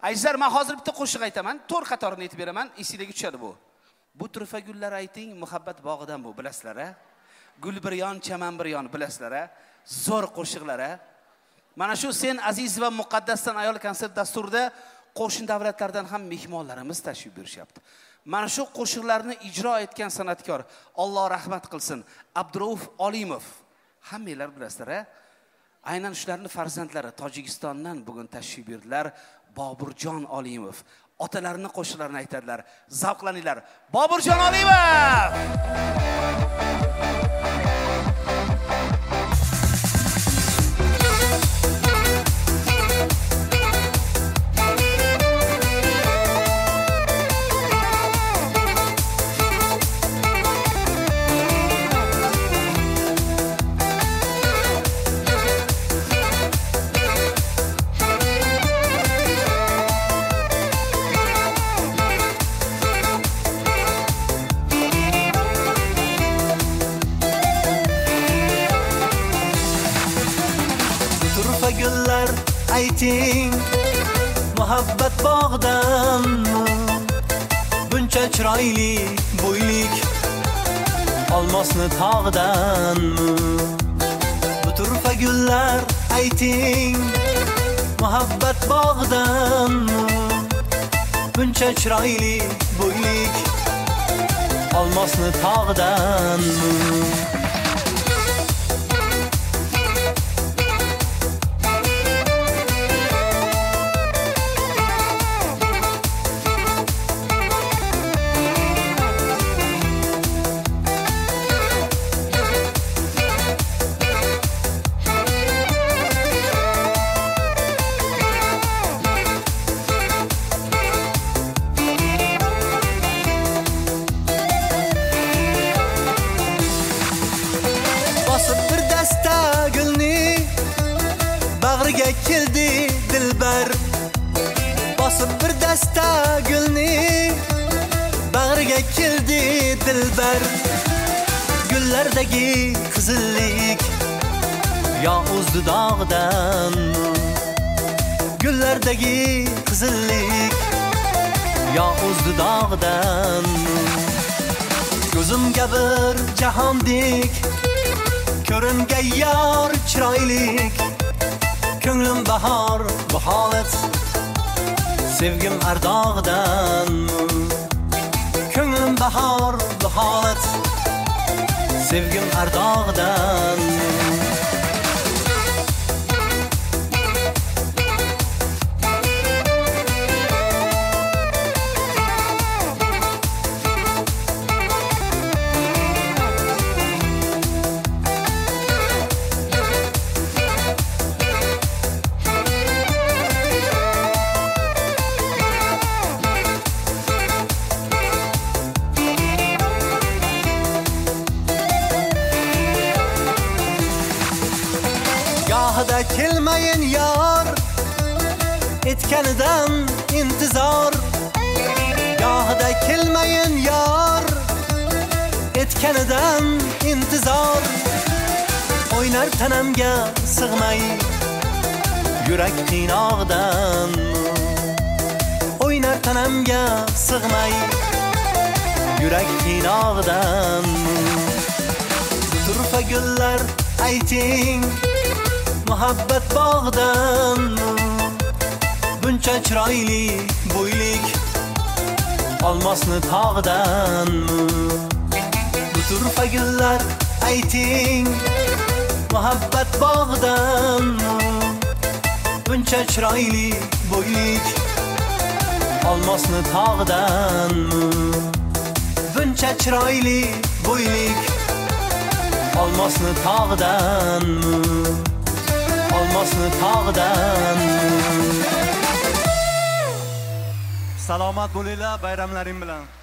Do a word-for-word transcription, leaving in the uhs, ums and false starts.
Ajdar, men hozir bitta qo'shiq aytaman, to'rt qatorini aytib beraman, esingizga tushadi bu. Bu turfa gullar ayting, muhabbat bog'idan bu, bilasizlar-a? Gul bir yon, chaman bir yon, bilasizlar-a? Zo'r qo'shiqlar-a? Mana shu Sen aziz va muqaddasdan ayol konsert dasturida qo'shni davlatlardan ham mehmonlarimiz tashrif buyurishyapti. Mana shu qo'shiqlarni ijro etgan san'atkor, Alloh rahmat qilsin, Abdurauf Olimov. Hammanglar bilasizlar-a? Aynan shularning farzandlari Tojikistondan bugun tashrif buyurdilar. Boburjon Olimov. Otalarining qo'shiqlarini aytadilar. Zavqlaninglar. Boburjon Olimov! Gullar ayting, muhabbat bog'danmi? Buncha chiroyli bo'ylik, olmosni tog'danmi? Bu turfa gullar ayting, muhabbat bog'danmi? Buncha chiroyli bo'ylik, olmosni tog'danmi? Bag'riga keldi dilbar, bosib bir dasta gulni, bag'riga keldi dilbar. Gullardagi qizillik yo o'z dudog'idan, gullardagi qizillik yo o'z dudog'idan. Ko'zimga bir jahondek ko'ringan yor chiroylik, ko'nglim bahor bu holat, sevgim ardog'idan. Ko'nglim bahor bu holat, sevgim ardog'idan. Gohida kelmayin yor, etganidan intizor. Gohida kelmayin yor, etganidan intizor. O'ynar tanamga sig'may, yurak qiynog'idan. O'ynar tanamga sig'may, yurak qiynog'idan. Turfa gullar ayting, muhabbat bog'danmi? Buncha chiroyli bo'ylik, olmosni tog'danmi? Bu turfa gullar ayting, muhabbat bog'danmi? Buncha chiroyli bo'ylik, olmosni tog'danmi? Buncha chiroyli bo'ylik, olmosni tog'danmi? Olmosni tog'dan. Salomat bo'linglar bayramlaring bilan.